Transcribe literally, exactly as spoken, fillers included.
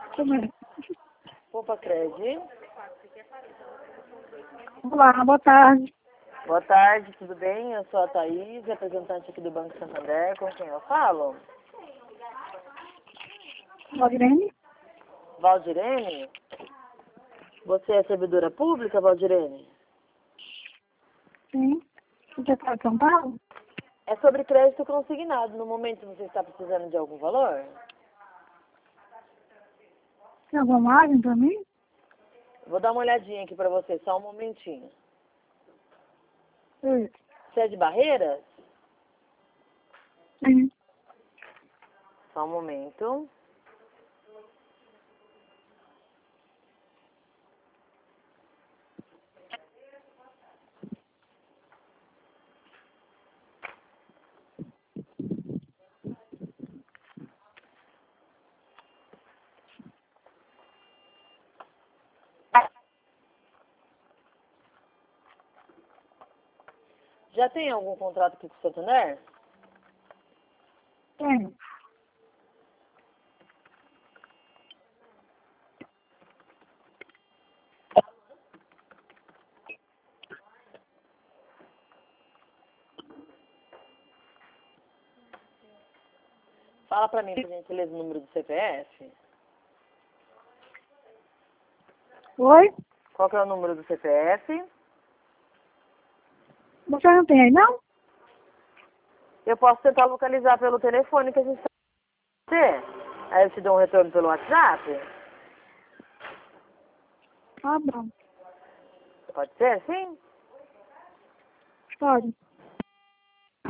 Como é? Poupa Cred. Olá, boa tarde. Boa tarde, tudo bem? Eu sou a Thaís, representante aqui do Banco Santander. Com quem eu falo? Valdirene? Valdirene? Você é servidora pública, Valdirene? Sim. Você está de São Paulo? É sobre crédito consignado. No momento você está precisando de algum valor? Tem alguma margem para mim? Vou dar uma olhadinha aqui pra você, só um momentinho. Sim. Você é de Barreiras? Sim. Só um momento. Já tem algum contrato aqui com o Santander? Tenho. Fala pra mim, por gentileza, o número do C P F. Oi? Qual que é o número do C P F? Você não tem aí, não? Eu posso tentar localizar pelo telefone que a gente tem. Aí eu te dou um retorno pelo WhatsApp? Tá bom. Pode ser, sim? Pode.